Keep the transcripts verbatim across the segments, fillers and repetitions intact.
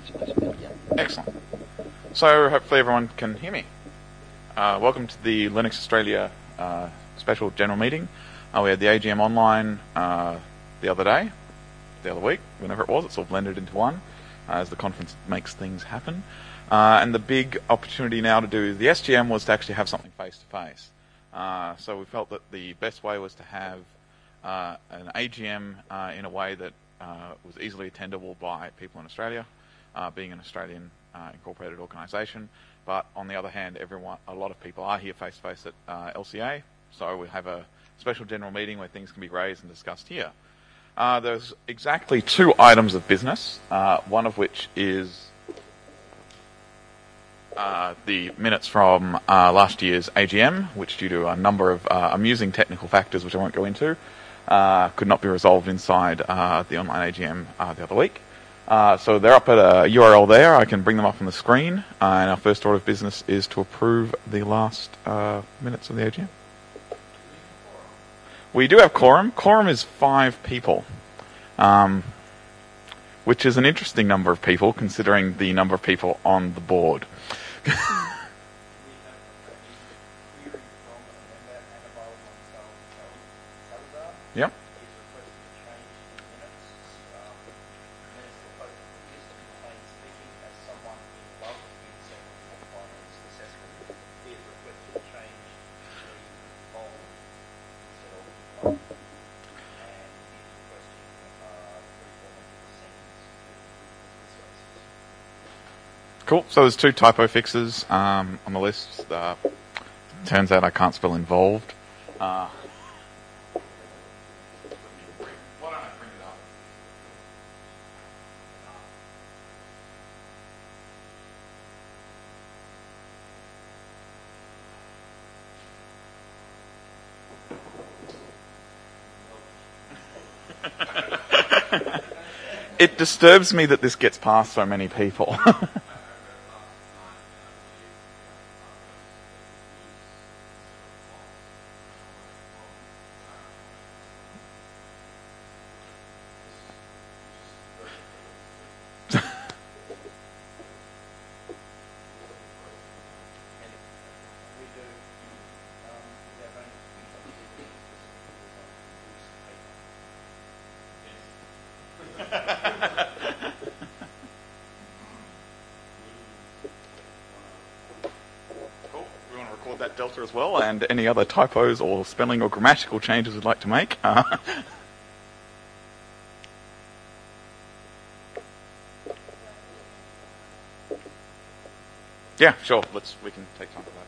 Excellent. So hopefully everyone can hear me. Uh, welcome to the Linux Australia uh, special general meeting. Uh, we had the A G M online uh, the other day, the other week, whenever it was. It's all blended into one uh, as the conference makes things happen. Uh, and the big opportunity now to do the S G M was to actually have something face-to-face. Uh, so we felt that the best way was to have uh, an A G M uh, in a way that uh, was easily attendable by people in Australia, uh, being an Australian uh, incorporated organisation. But on the other hand, everyone, a lot of people are here face-to-face at uh, L C A, so we have a special general meeting where things can be raised and discussed here. Uh, there's exactly two items of business, uh, one of which is uh, the minutes from uh, last year's A G M, which due to a number of uh, amusing technical factors, which I won't go into, uh, could not be resolved inside uh, the online A G M uh, the other week. Uh, so they're up at a U R L there. I can bring them up on the screen. Uh, and our first order of business is to approve the last uh, minutes of the A G M. We do have quorum. Quorum is five people, um, which is an interesting number of people considering the number of people on the board. Yep. Cool. So there's two typo fixes um, on the list. Uh, turns out I can't spell involved. Uh, why don't I bring it up? It disturbs me that this gets past so many people. Delta as well, and any other typos or spelling or grammatical changes we'd like to make. Uh, yeah, sure. Let's we can take time for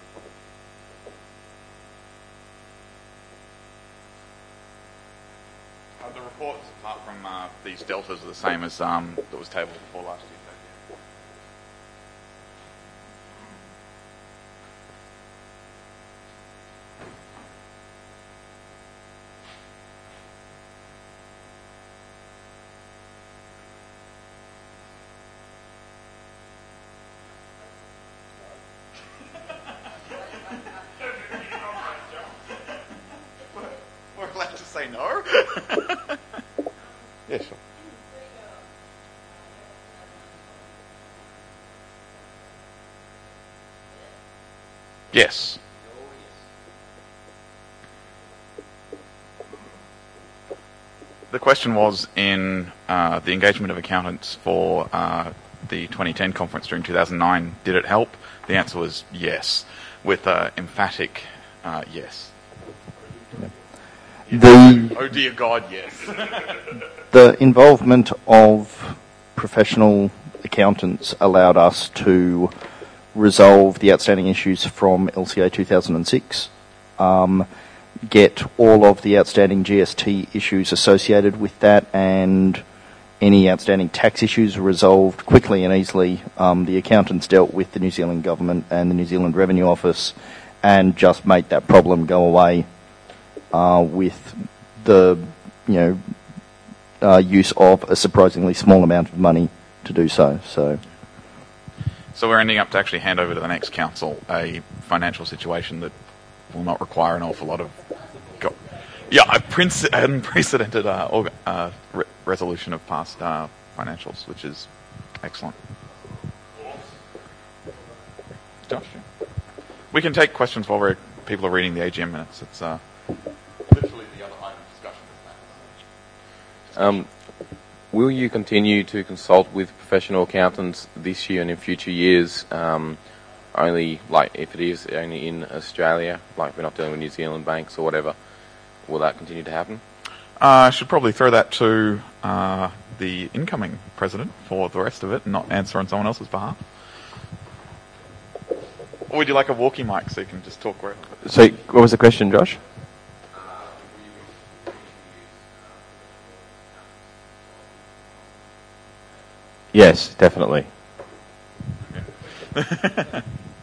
that. Uh, the reports, apart from uh, these deltas, are the same as um, that was tabled before last year. Say no? Yeah, sure. Yes. The question was in uh, the engagement of accountants for uh, the twenty ten conference during two thousand nine, did it help? The answer was yes, with an emphatic uh, yes. The, oh dear God, yes. The involvement of professional accountants allowed us to resolve the outstanding issues from L C A two thousand six, um, get all of the outstanding G S T issues associated with that, and any outstanding tax issues resolved quickly and easily. Um, the accountants dealt with the New Zealand government and the New Zealand Revenue Office and just made that problem go away. Uh, with the, you know, uh, use of a surprisingly small amount of money to do so. So, so we're ending up to actually hand over to the next council a financial situation that will not require an awful lot of, go- yeah, a princ- unprecedented uh, orga- uh, re- resolution of past uh, financials, which is Excellent. Josh? We can take questions while we're, people are reading the A G M minutes. It's uh, literally the other item of discussion. Um, will you continue to consult with professional accountants this year and in future years? Um, only, like, if it is only in Australia, like we're not dealing with New Zealand banks or whatever, will that continue to happen? Uh, I should probably throw that to uh, the incoming president for the rest of it and not answer on someone else's behalf. Or would you like a walkie mic so you can just talk wherever? So, what was the question, Josh? Yes, definitely. Okay.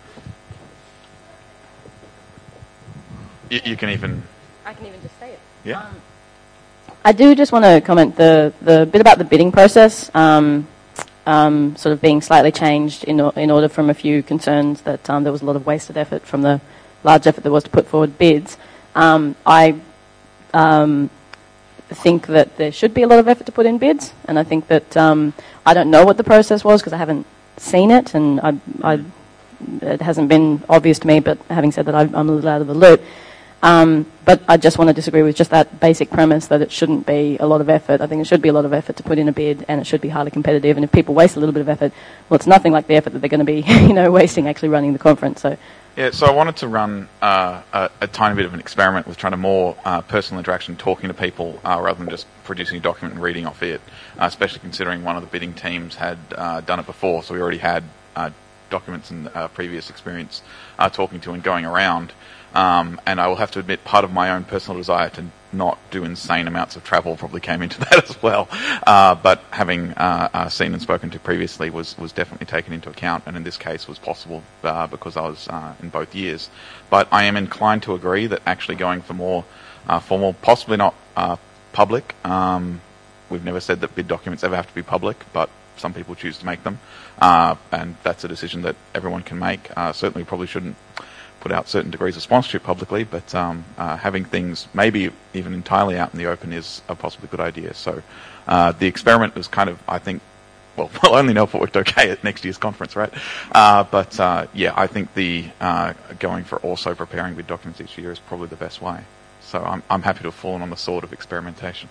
you, you can even... I can even just say it. Yeah. Um, I do just want to comment the, the bit about the bidding process, um, um, sort of being slightly changed in, in order from a few concerns that um, there was a lot of wasted effort from the large effort there was to put forward bids. Um, I um, think that there should be a lot of effort to put in bids, and I think that um, I don't know what the process was because I haven't seen it, and I, I, it hasn't been obvious to me, but having said that, I'm a little out of the loop. Um, but I just want to disagree with just that basic premise that it shouldn't be a lot of effort. I think it should be a lot of effort to put in a bid, and it should be highly competitive. And if people waste a little bit of effort, well, it's nothing like the effort that they're going to be, you know, wasting actually running the conference. So, yeah. So I wanted to run uh, a, a tiny bit of an experiment with trying to more uh, personal interaction, talking to people uh, rather than just producing a document and reading off it. Uh, especially considering one of the bidding teams had uh, done it before, so we already had uh, documents and uh, previous experience uh, talking to and going around. Um, and I will have to admit, part of my own personal desire to not do insane amounts of travel probably came into that as well. Uh, but having uh, uh, seen and spoken to previously was, was definitely taken into account, and in this case was possible uh, because I was uh, in both years. But I am inclined to agree that actually going for more uh, formal, possibly not uh, public. Um, we've never said that bid documents ever have to be public, but some people choose to make them, uh, and that's a decision that everyone can make. Uh, certainly, probably shouldn't put out certain degrees of sponsorship publicly, but um, uh, having things maybe even entirely out in the open is a possibly good idea. So uh, the experiment was kind of, I think, well, we'll only know if it worked okay at next year's conference, right? Uh, but uh, yeah, I think the uh, going for also preparing bid documents each year is probably the best way. So I'm, I'm happy to have fallen on the sword of experimentation.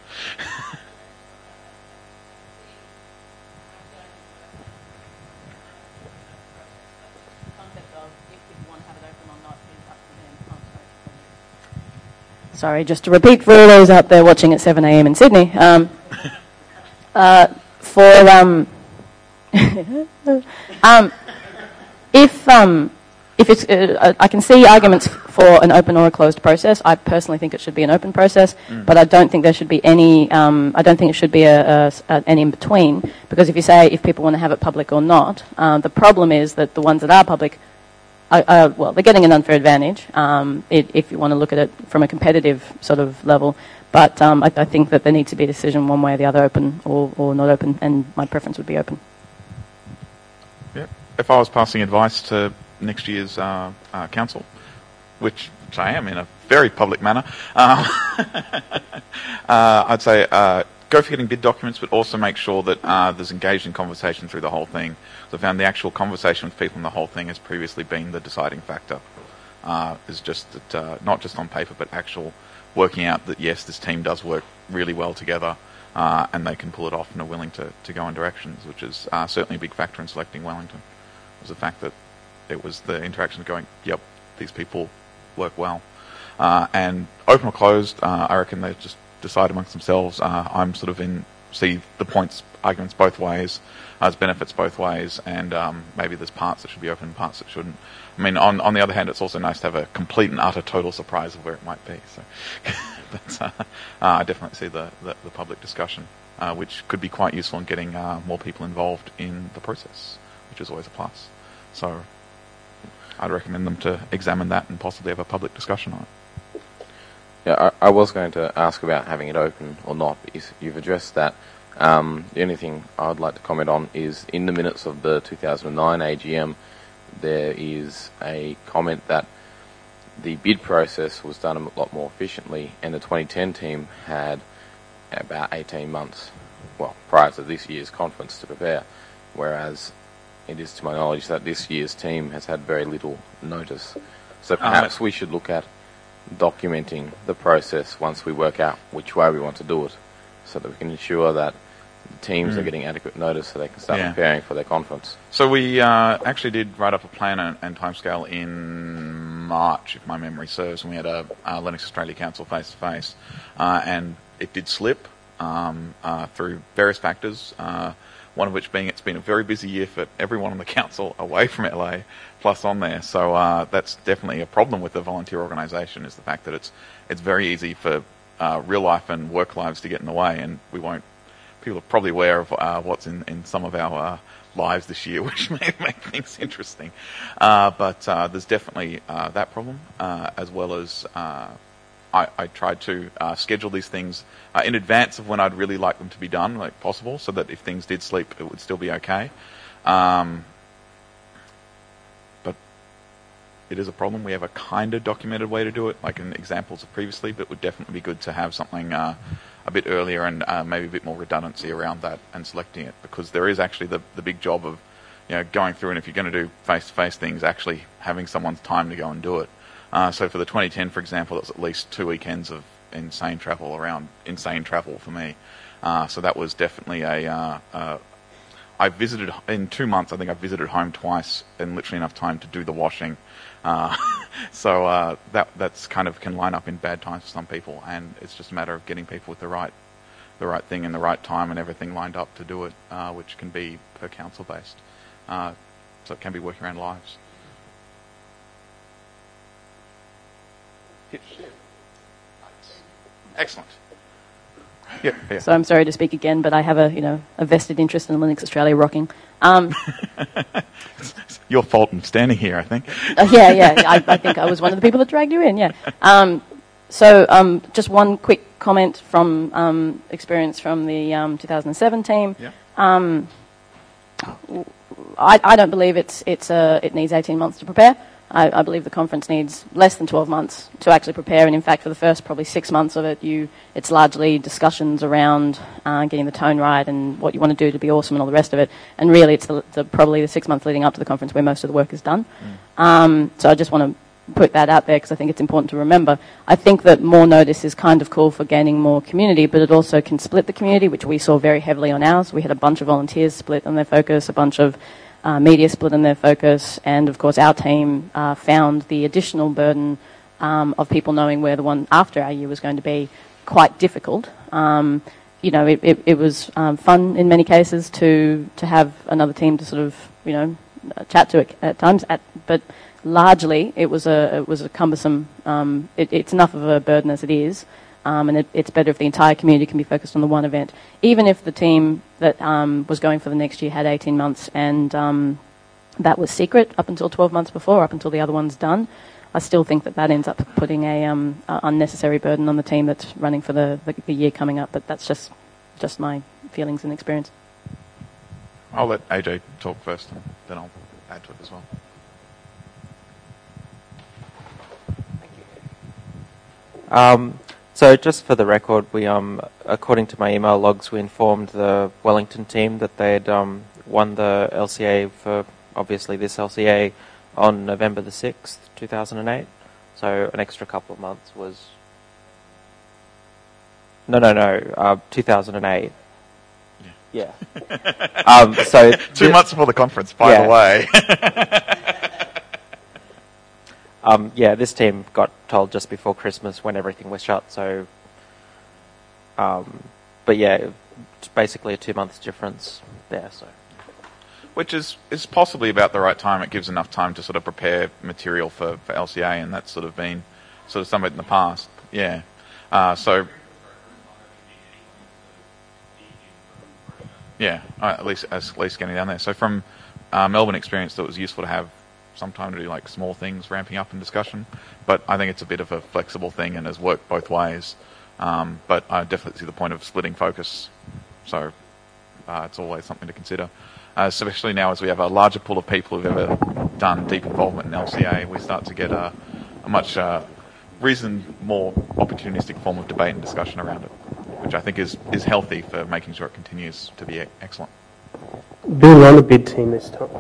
Sorry, just to repeat for all those out there watching at seven a.m. in Sydney, um, uh, for um, um, if um, if it's, uh, I can see arguments for an open or a closed process. I personally think it should be an open process, mm. but I don't think there should be any. Um, I don't think it should be a, a, a, an in between, because if you say if people want to have it public or not, uh, the problem is that the ones that are public. Uh, uh, well, they're getting an unfair advantage um, it, if you want to look at it from a competitive sort of level. But um, I, I think that there needs to be a decision one way or the other, open or, or not open, and my preference would be open. Yeah. If I was passing advice to next year's uh, uh, council, which, which I am in a very public manner, uh, uh, I'd say uh, go for getting bid documents, but also make sure that uh, there's engaged in conversation through the whole thing. So I found the actual conversation with people in the whole thing has previously been the deciding factor. Uh, is just that, uh, not just on paper, but actual working out that, yes, this team does work really well together, uh, and they can pull it off and are willing to, to go in directions, which is uh, certainly a big factor in selecting Wellington, was the fact that it was the interaction of going, yep, these people work well. Uh, and open or closed, uh, I reckon they just decide amongst themselves. Uh, I'm sort of in, see the points, arguments both ways, uh, there's benefits both ways, and um, maybe there's parts that should be open and parts that shouldn't. I mean, on on the other hand, it's also nice to have a complete and utter total surprise of where it might be. So, but uh, uh, I definitely see the, the, the public discussion, uh, which could be quite useful in getting uh, more people involved in the process, which is always a plus. So I'd recommend them to examine that and possibly have a public discussion on it. Yeah, I, I was going to ask about having it open or not, but you've addressed that. Um, the only thing I'd like to comment on is in the minutes of the two thousand nine A G M, there is a comment that the bid process was done a lot more efficiently, and the twenty ten team had about eighteen months, well, prior to this year's conference to prepare. whereas it is to my knowledge that this year's team has had very little notice. So perhaps um, we should look at documenting the process once we work out which way we want to do it, so that we can ensure that the teams mm. are getting adequate notice so they can start yeah. preparing for their conference. So we uh, actually did write up a plan and, and timescale in March, if my memory serves, and we had a, a Linux Australia Council face-to-face, uh, and it did slip um, uh, through various factors, uh, one of which being it's been a very busy year for everyone on the council away from L A, plus on there. So uh, that's definitely a problem with the volunteer organisation, is the fact that it's it's very easy for uh, real life and work lives to get in the way, and we won't. People are probably aware of uh, what's in, in some of our uh, lives this year, which may make things interesting. Uh, but uh, there's definitely uh, that problem, uh, as well as uh, I, I tried to uh, schedule these things uh, in advance of when I'd really like them to be done, like possible, so that if things did sleep, it would still be okay. Um, but it is a problem. We have a kind of documented way to do it, like in examples of previously, but it would definitely be good to have something uh, a bit earlier and uh, maybe a bit more redundancy around that and selecting it, because there is actually the, the big job of, you know, going through, and if you're going to do face-to-face things, actually having someone's time to go and do it. Uh, so for the twenty ten, for example, it was at least two weekends of insane travel around, insane travel for me. Uh, so that was definitely a, uh, uh, I visited, in two months, I think I visited home twice and literally enough time to do the washing. Uh, so uh, that that's kind of can line up in bad times for some people, and it's just a matter of getting people with the right the right thing in the right time and everything lined up to do it, uh, which can be per council based. Uh, so it can be working around lives. Excellent. Yeah, yeah. So I'm sorry to speak again, but I have a you know a vested interest in Linux Australia rocking. Um, Your fault in standing here, I think. uh, yeah, yeah. I, I think I was one of the people that dragged you in. Yeah. Um, so um, just one quick comment from um, experience from the um, two thousand seven team. Yeah. Um, I, I don't believe it's it's uh, it needs eighteen months to prepare. I, I believe the conference needs less than twelve months to actually prepare, and in fact, for the first probably six months of it, you it's largely discussions around uh, getting the tone right and what you want to do to be awesome and all the rest of it. And really, it's the, the, probably the six months leading up to the conference where most of the work is done. Mm. Um, so I just want to put that out there because I think it's important to remember. I think that more notice is kind of cool for gaining more community, but it also can split the community, which we saw very heavily on ours. We had a bunch of volunteers split on their focus, a bunch of Uh, media split in their focus, and of course our team uh, found the additional burden um, of people knowing where the one after our year was going to be quite difficult. Um, you know, it, it, it was um, fun in many cases to to have another team to sort of you know chat to at, at times, at, but largely it was a it was a cumbersome. Um, it, it's enough of a burden as it is. Um, and it, it's better if the entire community can be focused on the one event. Even if the team that um, was going for the next year had eighteen months and um, that was secret up until twelve months before, up until the other one's done, I still think that that ends up putting a, um, a unnecessary burden on the team that's running for the, the, the year coming up. But that's just just my feelings and experience. I'll let A J talk first, and then I'll add to it as well. Thank you. Um, So just for the record, we, um, according to my email logs, we informed the Wellington team that they had um, won the L C A for, obviously, this L C A on November the sixth, two thousand eight. So an extra couple of months was... No, no, no, uh, two thousand eight. Yeah. yeah. um, so Two th- months before the conference, by yeah. the way. Um, yeah, this team got told just before Christmas when everything was shut, so... Um, but yeah, it's basically a two months difference there, so... Which is, is possibly about the right time. It gives enough time to sort of prepare material for, for L C A, and that's sort of been sort of some of it in the past. Yeah. Uh, so... Yeah, uh, at least at least getting down there. So from uh, Melbourne experience, that was useful to have some time to do like small things, ramping up in discussion. But I think it's a bit of a flexible thing and has worked both ways. Um, but I definitely see the point of splitting focus. So uh, it's always something to consider. Uh, especially now as we have a larger pool of people who've ever done deep involvement in L C A, we start to get a, a much uh, reasoned, more opportunistic form of debate and discussion around it, which I think is, is healthy for making sure it continues to be excellent. Being on the bid team this time,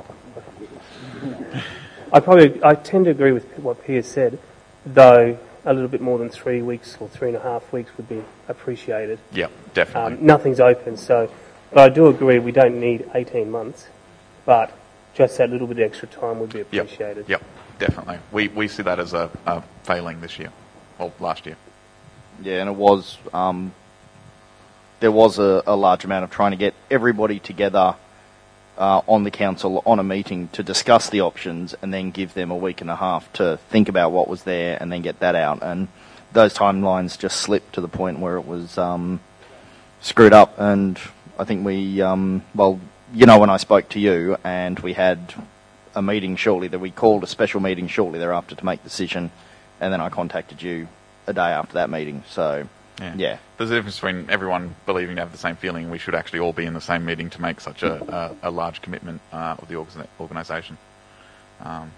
I probably I tend to agree with what Piers said, though a little bit more than three weeks or three and a half weeks would be appreciated. Yeah, definitely. Um, nothing's open, so, but I do agree we don't need eighteen months, but just that little bit of extra time would be appreciated. Yep, yep, definitely. We we see that as a, a failing this year, or last year. Yeah, and it was, um, there was a, a large amount of trying to get everybody together uh, on the council on a meeting to discuss the options and then give them a week and a half to think about what was there and then get that out. And those timelines just slipped to the point where it was um, screwed up. And I think we, um, well, you know, when I spoke to you and we had a meeting shortly, that we called a special meeting shortly thereafter to make the decision, and then I contacted you a day after that meeting. So, yeah. yeah. There's a difference between everyone believing to have the same feeling. We should actually all be in the same meeting to make such a, a, a large commitment uh, of the orga- organisation. Um.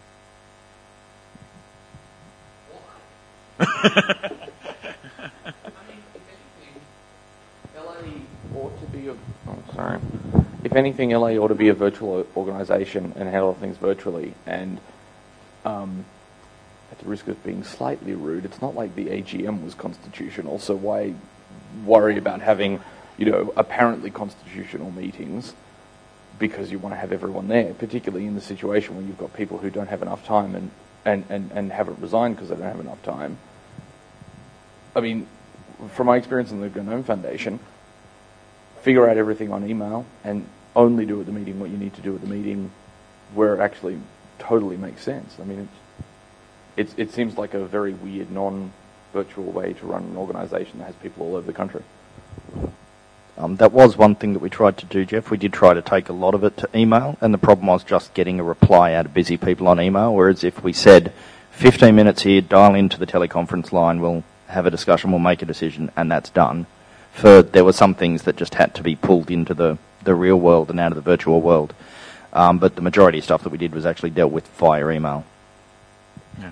ought to be a, oh, sorry. If anything, L A ought to be a virtual organisation and handle things virtually. And um, at the risk of being slightly rude, it's not like the A G M was constitutional, so why worry about having, you know, apparently constitutional meetings because you want to have everyone there, particularly in the situation where you've got people who don't have enough time and, and, and, and haven't resigned because they don't have enough time. I mean, from my experience in the Gnome Foundation, figure out everything on email and only do at the meeting what you need to do at the meeting where it actually totally makes sense. I mean, it's, it's, it seems like a very weird, non-virtual way to run an organisation that has people all over the country. Um, that was one thing that we tried to do, Jeff. We did try to take a lot of it to email, and the problem was just getting a reply out of busy people on email, whereas if we said, fifteen minutes here, dial into the teleconference line, we'll have a discussion, we'll make a decision, and that's done. For there were some things that just had to be pulled into the, the real world and out of the virtual world. Um, but the majority of stuff that we did was actually dealt with via email. Yeah.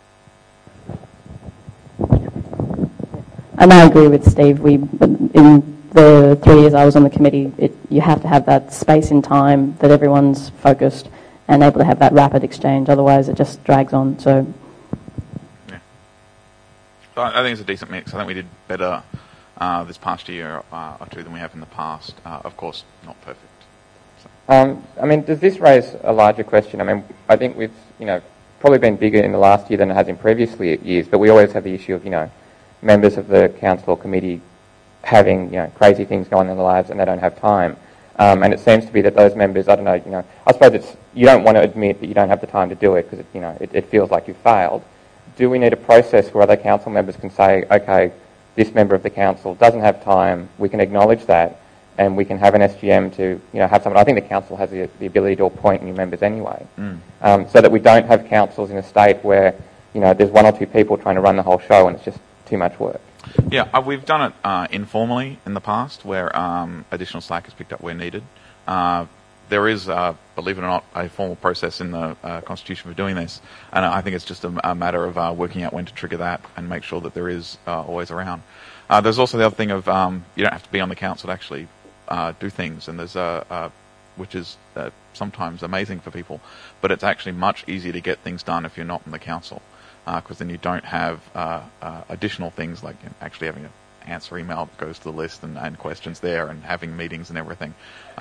And I agree with Steve. We, in the three years I was on the committee, it, you have to have that space in time that everyone's focused and able to have that rapid exchange. Otherwise, it just drags on. So, yeah. So I think it's a decent mix. I think we did better uh, this past year uh, or two than we have in the past. Uh, of course, not perfect. So. Um, I mean, does this raise a larger question? I mean, I think we've, you know, probably been bigger in the last year than it has in previous years, but we always have the issue of, you know, members of the council or committee having, you know, crazy things going on in their lives and they don't have time. Um, and it seems to be that those members, I don't know, you know, I suppose it's, you don't want to admit that you don't have the time to do it because, you know, it, it feels like you've failed. Do we need a process where other council members can say, okay, this member of the council doesn't have time, we can acknowledge that, and we can have an S G M to, you know, have someone, I think the council has the, the ability to appoint new members anyway, mm. um, so that we don't have councils in a state where, you know, there's one or two people trying to run the whole show and it's just too much work. Yeah, uh, we've done it uh, informally in the past where um, additional slack is picked up where needed. Uh, there is, uh, believe it or not, a formal process in the uh, Constitution for doing this, and I think it's just a, a matter of uh, working out when to trigger that and make sure that there is uh, always around. Uh, there's also the other thing of um, you don't have to be on the council to actually uh, do things, and there's a, a which is uh, sometimes amazing for people, but it's actually much easier to get things done if you're not in the council. Because uh, then you don't have uh, uh, additional things like you know, actually having an answer email that goes to the list and, and questions there and having meetings and everything. Uh,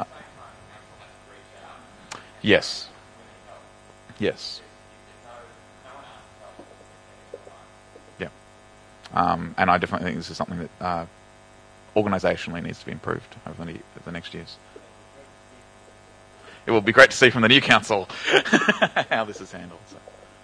yes. Yes. Yeah. Um, and I definitely think this is something that uh, organisationally needs to be improved over the, over the next years. It will be great to see from the new council how this is handled. So.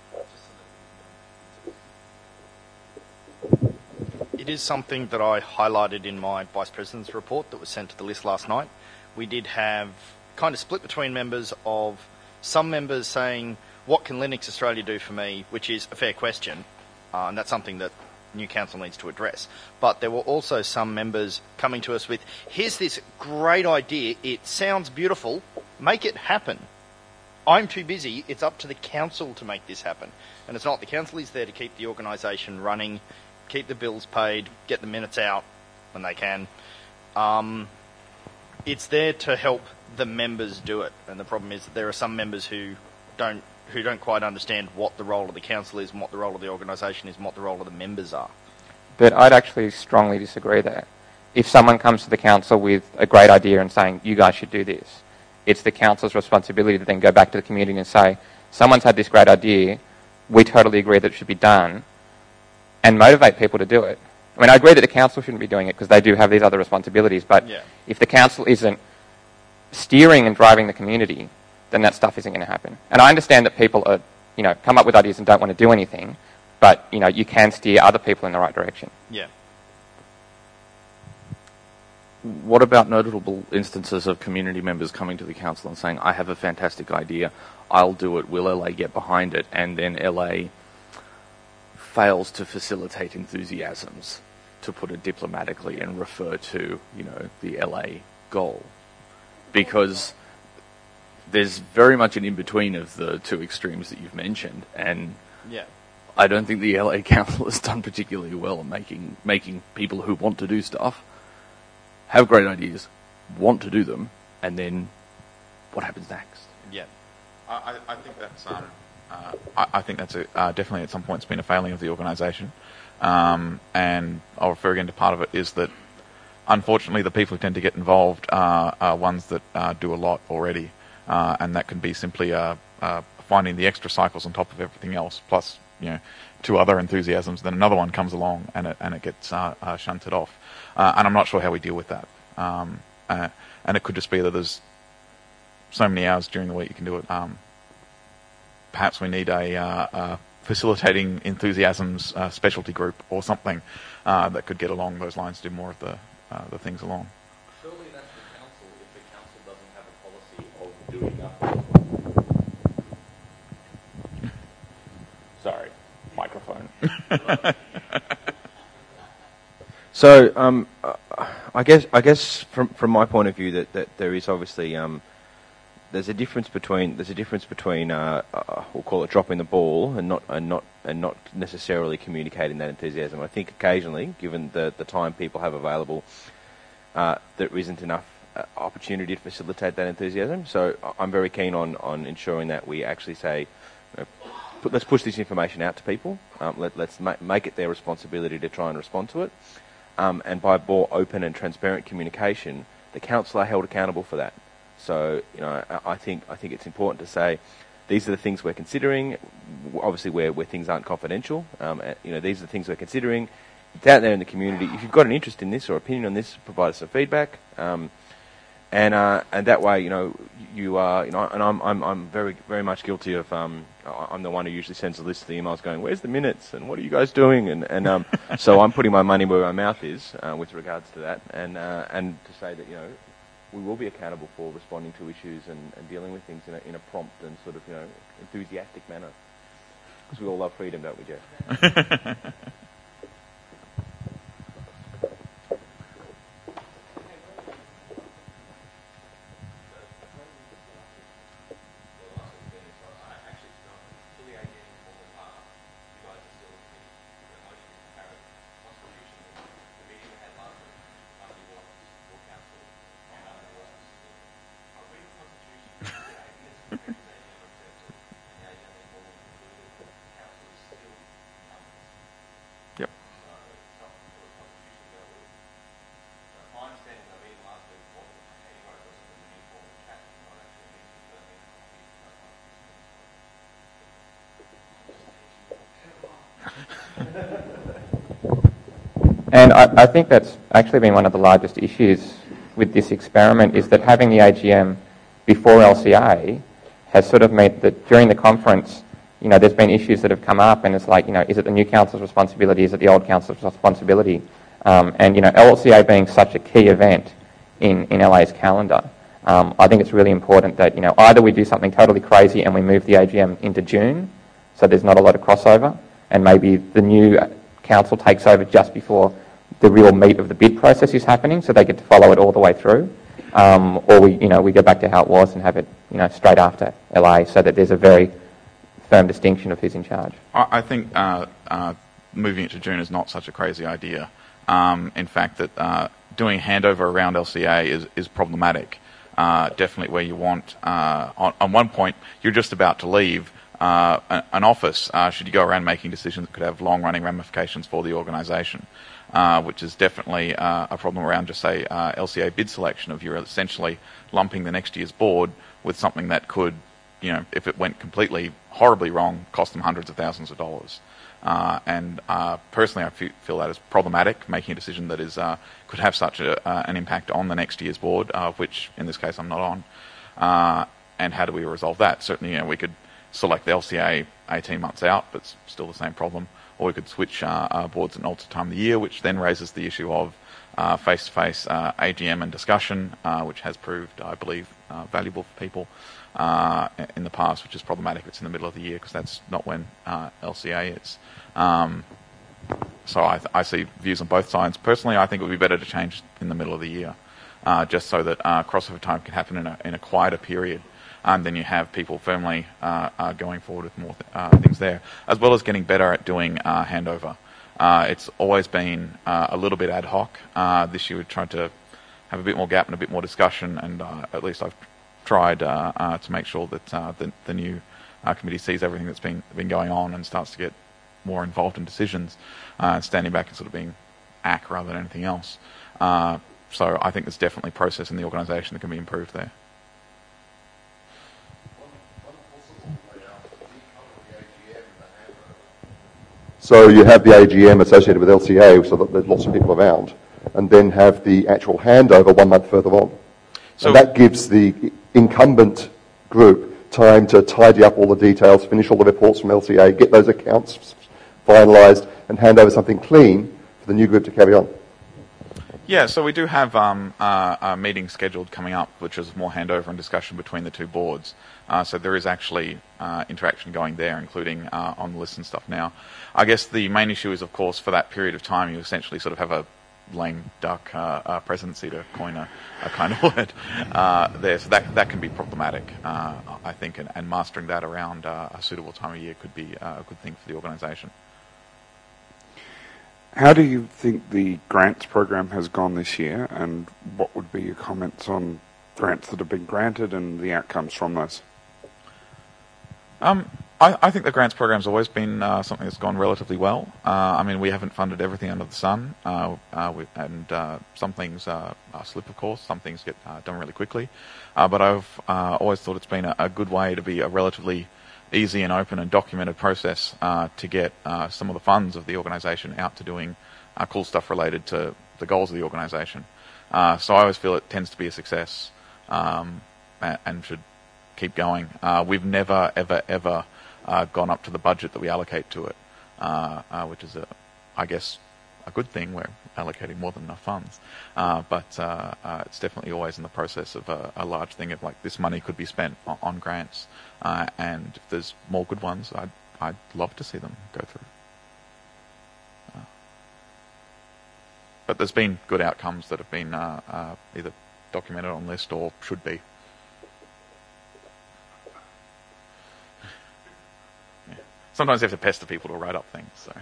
It is something that I highlighted in my Vice President's report that was sent to the list last night. We did have kind of split between members of some members saying, what can Linux Australia do for me, which is a fair question, uh, and that's something that new council needs to address. But there were also some members coming to us with, here's this great idea, it sounds beautiful, make it happen. I'm too busy, it's up to the council to make this happen. And it's not, the council is there to keep the organisation running, keep the bills paid, get the minutes out when they can. Um, it's there to help the members do it, and the problem is that there are some members who don't who don't quite understand what the role of the council is, and what the role of the organisation is, and what the role of the members are. But I'd actually strongly disagree there. If someone comes to the council with a great idea and saying, you guys should do this, it's the council's responsibility to then go back to the community and say, someone's had this great idea, we totally agree that it should be done, and motivate people to do it. I mean, I agree that the council shouldn't be doing it because they do have these other responsibilities, but Yeah. if the council isn't steering and driving the community, then that stuff isn't going to happen. And I understand that people are, you know, come up with ideas and don't want to do anything, but, you know, you can steer other people in the right direction. Yeah. What about notable instances of community members coming to the council and saying, I have a fantastic idea, I'll do it, will L A get behind it, and then L A fails to facilitate enthusiasms, to put it diplomatically, and refer to, you know, the L A goal? Because there's very much an in-between of the two extremes that you've mentioned, and Yeah. I don't think the L A Council has done particularly well at making making people who want to do stuff, have great ideas, want to do them, and then what happens next? Yeah, I, I think that's um, uh, I, I think that's a, uh, definitely at some point it's been a failing of the organisation, um, and I'll refer again to part of it is that unfortunately the people who tend to get involved are, are ones that uh, do a lot already, uh, and that can be simply uh, uh, finding the extra cycles on top of everything else, plus you know two other enthusiasms. Then another one comes along and it and it gets uh, uh, shunted off. Uh, and I'm not sure how we deal with that. Um, uh, and it could just be that there's so many hours during the week you can do it. Um, perhaps we need a uh, uh, facilitating enthusiasms uh, specialty group or something uh, that could get along those lines, do more of the uh, the things along. Surely that's the council if the council doesn't have a policy of doing nothing. Sorry, microphone. So, um, uh, I guess, I guess from from my point of view, that, that there is obviously um, there's a difference between there's a difference between uh, uh, we'll call it dropping the ball and not and not and not necessarily communicating that enthusiasm. I think occasionally, given the the time people have available, uh, there isn't enough uh, opportunity to facilitate that enthusiasm. So, I'm very keen on on ensuring that we actually say, you know, put, let's push this information out to people. Um, let, let's ma- make it their responsibility to try and respond to it. Um, and by more open and transparent communication, the council are held accountable for that. So, you know, I, I think I think it's important to say these are the things we're considering. Obviously, where where things aren't confidential, um, you know, these are the things we're considering. It's out there in the community. If you've got an interest in this or opinion on this, provide us some feedback. Um, and uh, and that way, you know, you are, you know, and I'm I'm I'm very very much guilty of. Um, I'm the one who usually sends a list of the emails going, where's the minutes and what are you guys doing? And, and um, so I'm putting my money where my mouth is uh, with regards to that. And uh, and to say that, you know, we will be accountable for responding to issues and, and dealing with things in a, in a prompt and sort of, you know, enthusiastic manner. Because we all love freedom, don't we, Jeff? Yep. And I, I think that's actually been one of the largest issues with this experiment, is that having the A G M before L C A has sort of meant that during the conference, you know, there's been issues that have come up, and it's like, you know, is it the new council's responsibility? Is it the old council's responsibility? Um, and, you know, L C A being such a key event in, in L A's calendar, um, I think it's really important that, you know, either we do something totally crazy and we move the A G M into June, so there's not a lot of crossover, and maybe the new council takes over just before the real meat of the bid process is happening, so they get to follow it all the way through. Um, or we, you know, we go back to how it was and have it, you know, straight after L A, so that there's a very firm distinction of who's in charge. I, I think uh, uh, moving it to June is not such a crazy idea. Um, in fact, that uh, doing handover around L C A is, is problematic uh, definitely where you want. Uh, on, on one point, you're just about to leave uh, an office. Uh, should you go around making decisions that could have long-running ramifications for the organisation, uh, which is definitely uh, a problem around, just say, uh, L C A bid selection. Of you're essentially lumping the next year's board with something that could, you know, if it went completely horribly wrong, cost them hundreds of thousands of dollars. Uh, and uh, personally, I f- feel that is problematic, making a decision that is uh, could have such a, uh, an impact on the next year's board, uh, which in this case I'm not on. Uh, and how do we resolve that? Certainly, you know, we could select the L C A eighteen months out, but it's still the same problem. Or we could switch uh, uh, boards at an altered time of the year, which then raises the issue of uh, face-to-face uh, A G M and discussion, uh, which has proved, I believe, uh, valuable for people uh, in the past, which is problematic if it's in the middle of the year, because that's not when uh, L C A is. Um, so I, th- I see views on both sides. Personally, I think it would be better to change in the middle of the year, uh, just so that uh, crossover time can happen in a, in a quieter period. And then you have people firmly uh, uh, going forward with more th- uh, things there, as well as getting better at doing uh, handover. Uh, it's always been uh, a little bit ad hoc. Uh, this year we tried to have a bit more gap and a bit more discussion, and uh, at least I've tried uh, uh, to make sure that uh, the, the new uh, committee sees everything that's been been going on and starts to get more involved in decisions, uh, standing back and sort of being A C rather than anything else. Uh, so I think there's definitely process in the organisation that can be improved there. So you have the A G M associated with L C A, so that there's lots of people around, and then have the actual handover one month further on. So and that gives the incumbent group time to tidy up all the details, finish all the reports from L C A, get those accounts finalised, and hand over something clean for the new group to carry on. Yeah, so we do have um, uh, a meeting scheduled coming up, which is more handover and discussion between the two boards. Uh, so there is actually uh, interaction going there, including uh, on the list and stuff now. I guess the main issue is, of course, for that period of time, you essentially sort of have a lame duck uh, uh, presidency, to coin a, a kind of word uh, there. So that that can be problematic, uh, I think, and, and mastering that around uh, a suitable time of year could be uh, a good thing for the organisation. How do you think the grants program has gone this year, and what would be your comments on grants that have been granted and the outcomes from those? Um, I, I think the grants program's always been uh, something that's gone relatively well. Uh, I mean, we haven't funded everything under the sun, uh, uh, we, and uh, some things uh, slip, of course. Some things get uh, done really quickly. Uh, but I've uh, always thought it's been a, a good way to be a relatively easy and open and documented process uh, to get uh, some of the funds of the organisation out to doing uh, cool stuff related to the goals of the organisation. Uh, so I always feel it tends to be a success um, and, and should keep going. Uh, we've never, ever, ever uh, gone up to the budget that we allocate to it, uh, uh, which is, a, I guess, a good thing. We're allocating more than enough funds. Uh, but uh, uh, it's definitely always in the process of a, a large thing of, like, this money could be spent on, on grants. Uh, and if there's more good ones, I'd, I'd love to see them go through. Uh, but there's been good outcomes that have been uh, uh, either documented on list or should be. Yeah. Sometimes you have to pester people to write up things. So.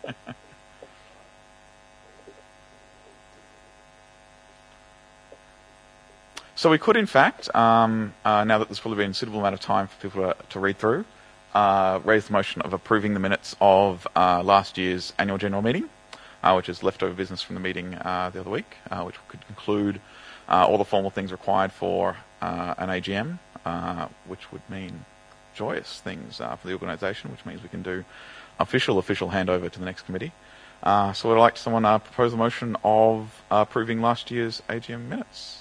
So we could, in fact, um, uh, now that there's probably been a suitable amount of time for people to, to read through, uh, raise the motion of approving the minutes of uh, last year's annual general meeting, uh, which is leftover business from the meeting uh, the other week, uh, which could conclude uh, all the formal things required for uh, an A G M, uh, which would mean joyous things uh, for the organisation, which means we can do official, official handover to the next committee. Uh, so I'd like someone uh, propose a motion of uh, approving last year's A G M minutes.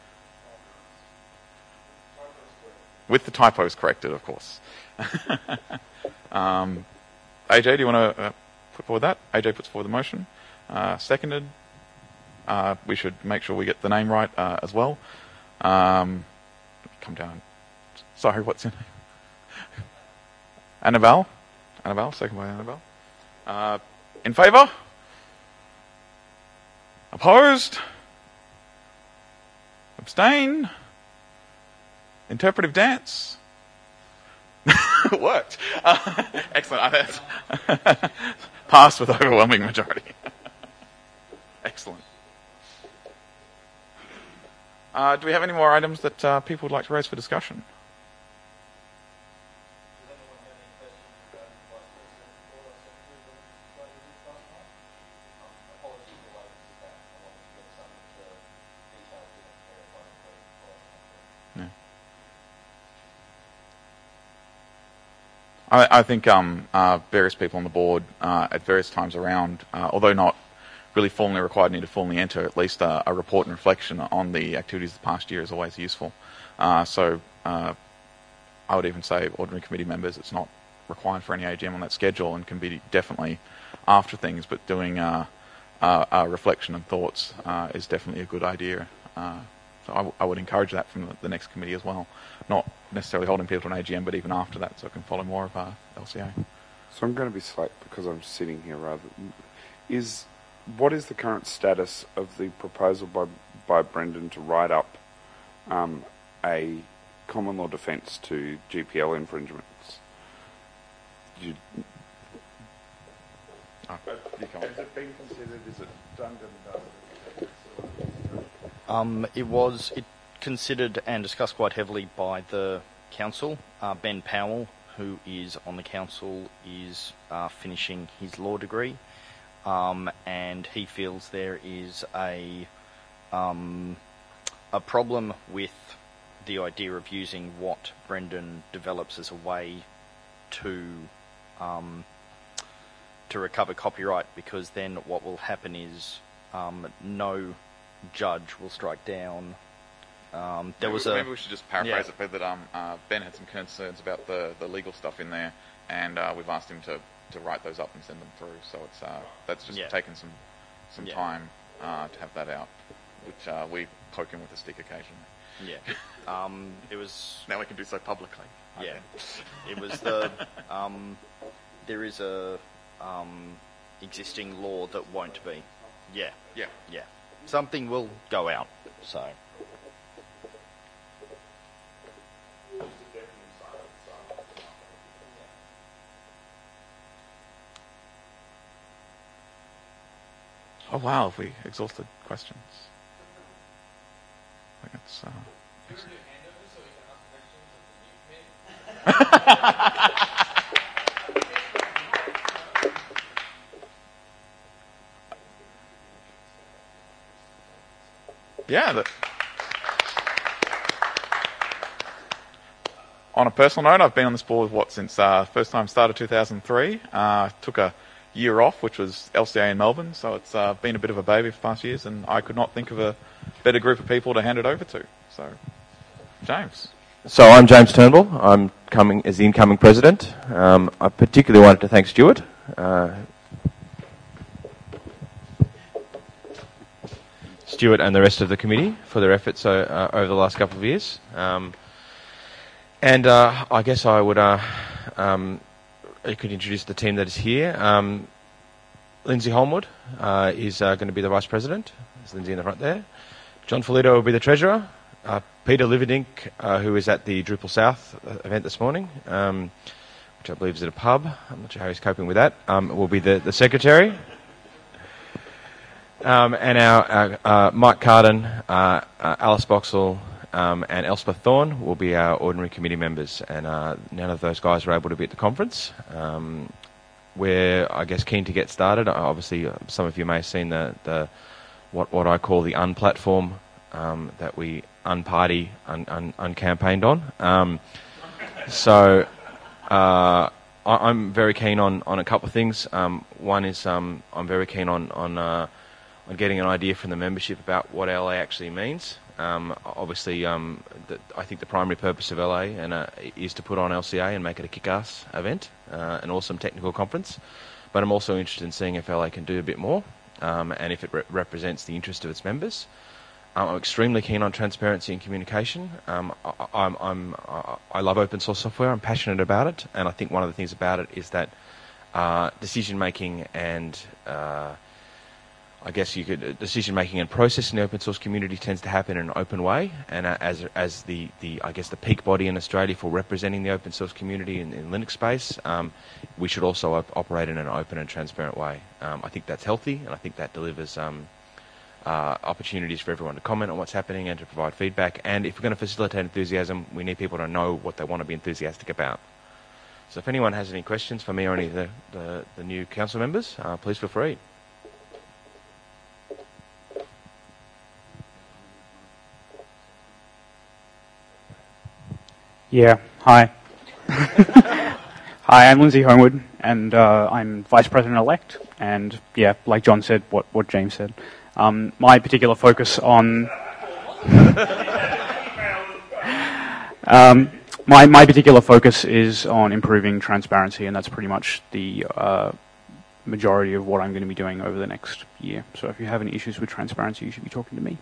With the typos corrected, of course. um, A J, do you want to uh, put forward that? A J puts forward the motion. Uh, seconded. Uh, we should make sure we get the name right uh, as well. Um, come down. Sorry, what's your name? Annabelle? Annabelle, second by Annabelle. Uh, in favour? Opposed? Abstain? Interpretive dance. It worked. Uh, excellent. Passed with overwhelming majority. Excellent. Uh, do we have any more items that uh, people would like to raise for discussion? I, I think um, uh, various people on the board uh, at various times around, uh, although not really formally required need to formally enter, at least uh, a report and reflection on the activities of the past year is always useful. Uh, so uh, I would even say ordinary committee members, it's not required for any A G M on that schedule and can be definitely after things, but doing uh, uh, uh, reflection and thoughts uh, is definitely a good idea. Uh, so I, w- I would encourage that from the, the next committee as well. Not necessarily holding people to an A G M, but even after that, so I can follow more of uh, L C A. So I'm going to be slack because I'm sitting here rather. Is what is the current status of the proposal by by Brendan to write up um, a common law defence to G P L infringements? You, oh, you can't. Has it been considered? Is it done? Um, it was it considered and discussed quite heavily by the council. Uh, Ben Powell, who is on the council, is uh, finishing his law degree. Um, and he feels there is a um, a problem with the idea of using what Brendan develops as a way to um, to recover copyright, because then what will happen is um, no judge will strike down. Um, there maybe, was a maybe we should just paraphrase yeah. it, but that um, uh, Ben had some concerns about the, the legal stuff in there, and uh, we've asked him to. to write those up and send them through, so it's uh, that's just yeah. taken some some yeah. time uh, to have that out, which uh, we poke him with a stick occasionally. Yeah, um, it was. Now we can do so publicly. Yeah, it was the. Um, there is a um, existing law that won't be. Yeah, yeah, yeah. Something will go out. So. Oh wow, have we exhausted questions? I think it's, uh, yeah. The, on a personal note, I've been on this board, what, since uh, first time started two thousand three. Uh, took a year off, which was L C A in Melbourne, so it's uh, been a bit of a baby for the past years, and I could not think of a better group of people to hand it over to. So, James. So I'm James Turnbull. I'm coming as the incoming president. Um, I particularly wanted to thank Stuart. Uh, Stuart and the rest of the committee for their efforts uh, over the last couple of years. Um, and uh, I guess I would... Uh, um, You could introduce the team that is here. Um, Lindsay Holmwood uh, is uh, going to be the vice president. There's Lindsay in the front there. John Filito will be the treasurer. Uh, Peter Liverdink, uh, who is at the Drupal South event this morning, um, which I believe is at a pub. I'm not sure how he's coping with that. Um, will be the, the secretary. Um, and our, our uh, Mike Carden, uh, uh, Alice Boxall, Um, and Elspeth Thorne will be our ordinary committee members, and uh, none of those guys were able to be at the conference. Um, we're, I guess, keen to get started. Obviously, uh, some of you may have seen the, the what what I call the unplatform um, that we unparty, un, un, uncampaigned on. Um, so uh, I, I'm very keen on, on a couple of things. Um, one is um, I'm very keen on on, uh, on getting an idea from the membership about what L A actually means. Um, obviously, um, the, I think the primary purpose of L A and, uh, is to put on L C A and make it a kick-ass event, uh, an awesome technical conference. But I'm also interested in seeing if L A can do a bit more, um, and if it re- represents the interest of its members. Um, I'm extremely keen on transparency and communication. Um, I, I'm, I'm, I love open source software. I'm passionate about it, and I think one of the things about it is that uh, decision making and uh, I guess you could decision making and process in the open source community tends to happen in an open way, and uh, as as the, the I guess the peak body in Australia for representing the open source community in, in Linux space, um, we should also op- operate in an open and transparent way. Um, I think that's healthy, and I think that delivers um, uh, opportunities for everyone to comment on what's happening and to provide feedback. And if we're going to facilitate enthusiasm, we need people to know what they want to be enthusiastic about. So if anyone has any questions for me or any of the, the, the new council members, uh, please feel free. Yeah, hi. Hi, I'm Lindsay Homewood, and uh, I'm Vice President-elect, and yeah, like John said, what, what James said. Um, my particular focus on... um, my, my particular focus is on improving transparency, and that's pretty much the uh, majority of what I'm going to be doing over the next year. So if you have any issues with transparency, you should be talking to me.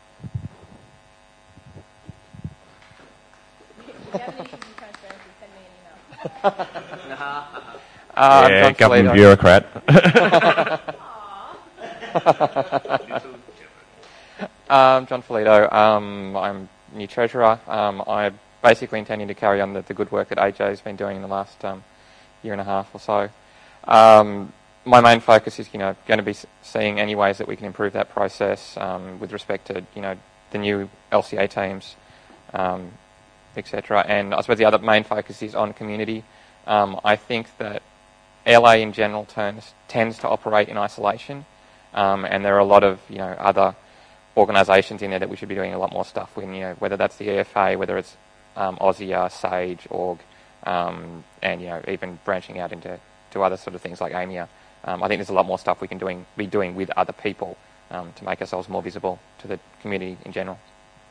uh, yeah, government bureaucrat. um, John Folito. Um, I'm new treasurer. Um, I'm basically intending to carry on the, the good work that A J has been doing in the last um, year and a half or so. Um, my main focus is, you know, going to be seeing any ways that we can improve that process um, with respect to, you know, the new L C A teams. Um, et cetera. And I suppose the other main focus is on community. Um, I think that L A in general turns, tends to operate in isolation, um, and there are a lot of, you know, other organisations in there that we should be doing a lot more stuff with. You know, whether that's the E F A, whether it's um, Aussia, Sage, Org, um, and you know, even branching out into to other sort of things like AMIA. Um, I think there's a lot more stuff we can doing be doing with other people um, to make ourselves more visible to the community in general.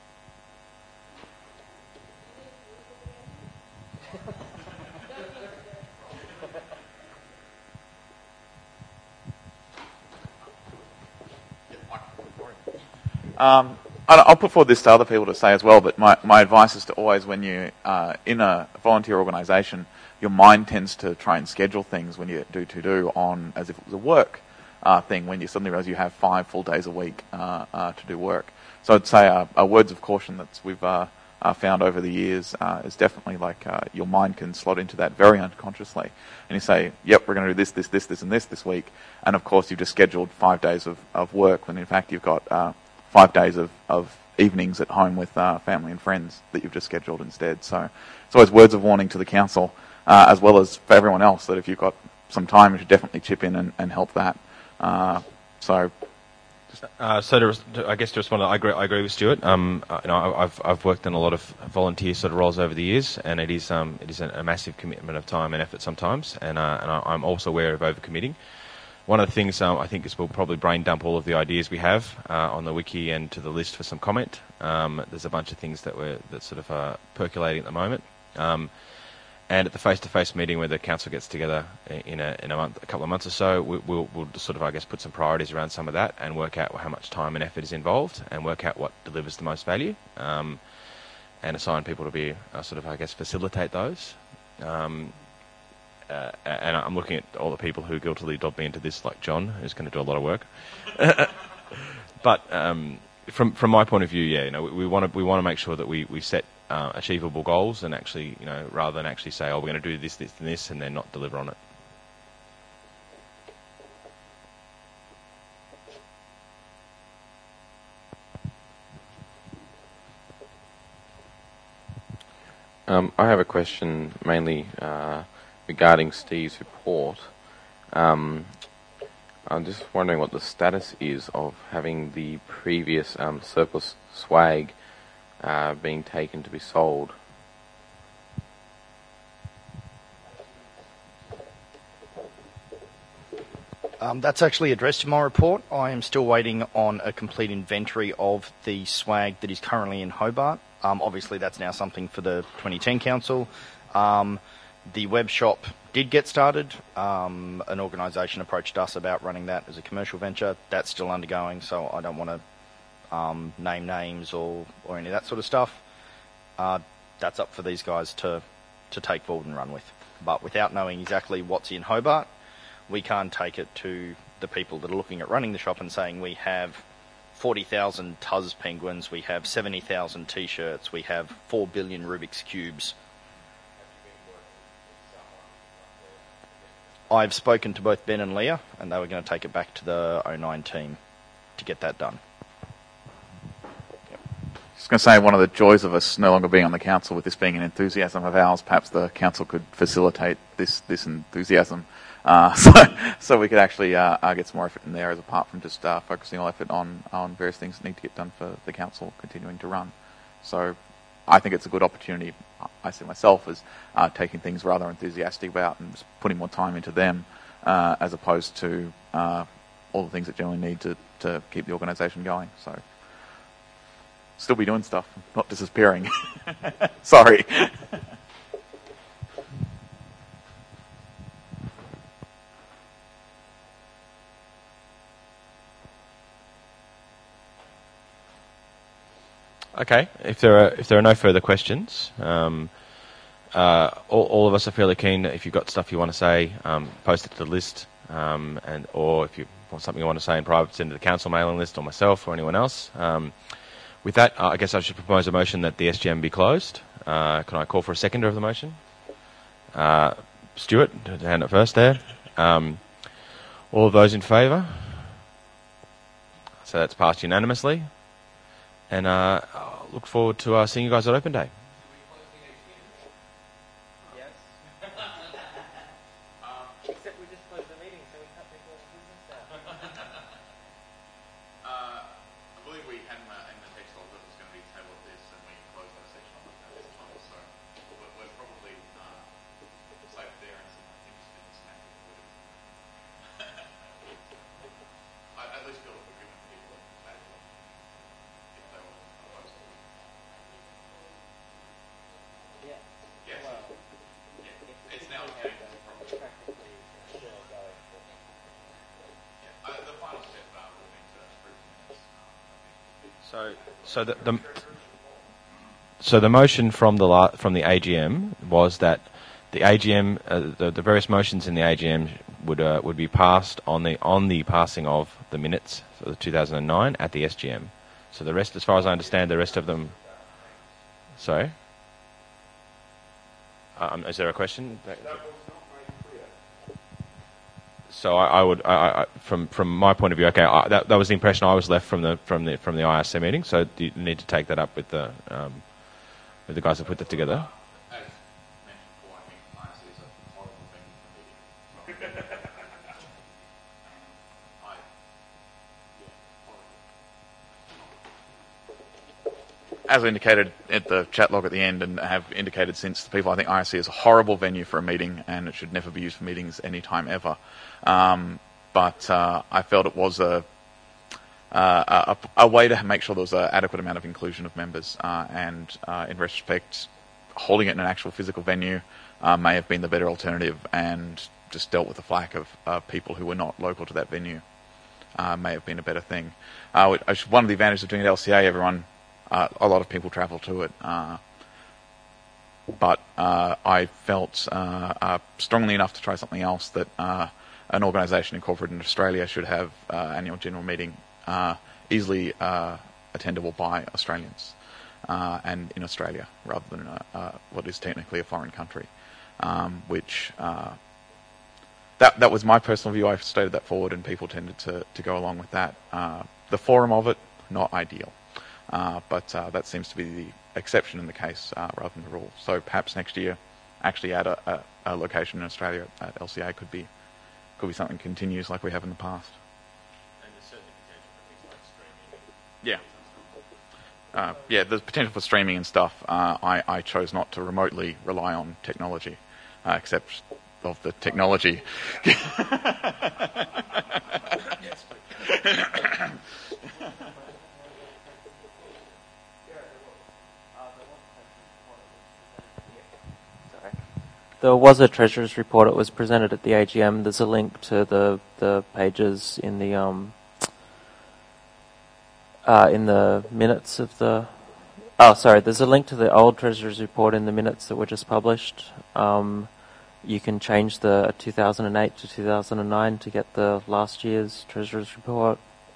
Um, I'll put forward this to other people to say as well, but my, my advice is to always, when you're uh, in a volunteer organisation, your mind tends to try and schedule things when you do to do on as if it was a work uh, thing, when you suddenly realise you have five full days a week uh, uh, to do work. So I'd say uh, uh, words of caution that we've uh, uh, found over the years uh, is definitely like uh, your mind can slot into that very unconsciously. And you say, yep, we're going to do this, this, this, this and this this week. And of course you've just scheduled five days of, of work when in fact you've got... Uh, five days of, of evenings at home with uh, family and friends that you've just scheduled instead. So it's always words of warning to the council, uh, as well as for everyone else, that if you've got some time, you should definitely chip in and, and help that. Uh, so, uh, so to, to, I guess to respond, I agree. I agree with Stuart. Um, uh, you know, I've I've worked in a lot of volunteer sort of roles over the years, and it is um it is a, a massive commitment of time and effort sometimes, and uh, and I, I'm also aware of overcommitting. One of the things um, I think is we'll probably brain dump all of the ideas we have uh, on the wiki and to the list for some comment. Um, there's a bunch of things that we're that sort of uh, percolating at the moment. Um, and at the face-to-face meeting where the council gets together in a in a month, a couple of months or so, we, we'll we'll sort of I guess put some priorities around some of that and work out how much time and effort is involved and work out what delivers the most value, um, and assign people to be uh, sort of I guess facilitate those. Um, Uh, and I'm looking at all the people who guiltily dobbed me into this, like John, who's going to do a lot of work. But um, from from my point of view, yeah, you know, we want to we want to make sure that we we set uh, achievable goals and actually, you know, rather than actually say, oh, we're going to do this, this, and this, and then not deliver on it. Um, I have a question mainly. Uh, Regarding Steve's report, um, I'm just wondering what the status is of having the previous um, surplus swag uh, being taken to be sold. Um, that's actually addressed in my report. I am still waiting on a complete inventory of the swag that is currently in Hobart. Um, obviously, that's now something for the twenty ten council. Um, The web shop did get started. Um, an organisation approached us about running that as a commercial venture. That's still undergoing, so I don't want to um, name names or, or any of that sort of stuff. Uh, that's up for these guys to, to take forward and run with. But without knowing exactly what's in Hobart, we can't take it to the people that are looking at running the shop and saying we have forty thousand Tuz penguins, we have seventy thousand T-shirts, we have four billion Rubik's Cubes. I've spoken to both Ben and Leah, and they were going to take it back to the oh nine team to get that done. was going to say, one of the joys of us no longer being on the council, with this being an enthusiasm of ours, perhaps the council could facilitate this this enthusiasm, uh, so so we could actually uh, uh, get some more effort in there, as apart from just uh, focusing all effort on on various things that need to get done for the council continuing to run. So I think it's a good opportunity. I see myself as uh, taking things rather enthusiastic about and just putting more time into them, uh, as opposed to uh, all the things that generally need to, to keep the organisation going. So, still be doing stuff, not disappearing. Sorry. Okay, if there are if there are no further questions, um, uh, all, all of us are fairly keen. If you've got stuff you want to say, um, post it to the list, um, and or if you want something you want to say in private, send it to the council mailing list or myself or anyone else. Um, with that, uh, I guess I should propose a motion that the S G M be closed. Uh, can I call for a seconder of the motion? Uh, Stuart, hand it first there. Um, all of those in favour? So that's passed unanimously. And uh, I look forward to uh, seeing you guys at Open Day. Yes. um, except we just closed the meeting, so we can't make all the business now. uh, I believe we had in the, in the text that it was going to be table of this, and we closed that section on the this time. So we're, we're probably uh, safe there, and some interested in some activity. I at least feel that we're giving people a table. Yeah. Yes. Well, yeah. It's now okay. Practically still going. Yeah. Uh, the final step uh, will need to approve minutes. So, so the, the so the motion from the la- from the A G M was that the A G M, uh, the, the various motions in the A G M would uh, would be passed on the on the passing of the minutes for the two thousand nine at the S G M. So the rest, as far as I understand, the rest of them. Sorry. Um, is there a question? So I, I would, I, I, from from my point of view, okay, I, that that was the impression I was left from the from the from the I R C meeting. So do you need to take that up with the um, with the guys that put that together? As mentioned before, I think I R C is a horrible thing for meeting. I, yeah, As indicated at the chat log at the end, and have indicated since the people, I think I R C is a horrible venue for a meeting, and it should never be used for meetings any time ever. Um, but uh, I felt it was a, uh, a a way to make sure there was an adequate amount of inclusion of members, uh, and uh, in retrospect, holding it in an actual physical venue uh, may have been the better alternative, and just dealt with the flack of uh, people who were not local to that venue. Uh, may have been a better thing. Uh, one of the advantages of doing it at L C A, everyone. Uh, a lot of people travel to it, uh, but uh, I felt uh, uh, strongly enough to try something else, that uh, an organisation incorporated in Australia should have uh, annual general meeting uh, easily uh, attendable by Australians, uh, and in Australia rather than uh, uh, what is technically a foreign country. Um, which uh, that that was my personal view. I stated that forward, and people tended to to go along with that. Uh, the forum of it, not ideal. Uh, but uh, that seems to be the exception in the case uh, rather than the rule. So perhaps next year, actually add a, a, a location in Australia at L C A could be could be something that continues like we have in the past. And there's certainly potential for things like streaming. Yeah. Uh, yeah, there's potential for streaming and stuff. Uh, I, I chose not to remotely rely on technology, uh, except of the technology. There was a Treasurer's report. It was presented at the A G M. There's a link to the, the pages in the um uh, in the minutes of the. Oh, sorry. There's a link to the old Treasurer's report in the minutes that were just published. Um, you can change the two thousand eight to two thousand nine to get the last year's Treasurer's report.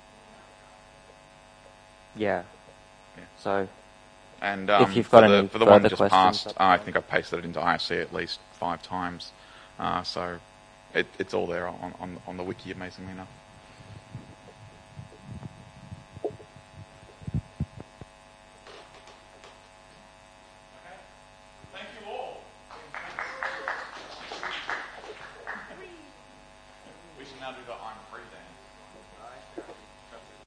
Yeah. yeah. So. And um, if you've got for the, any for the one further just passed, uh, I think I've pasted it into I R C at least five times. Uh, so it, it's all there on, on, on the wiki, amazingly enough. We should now do the I'm free dance.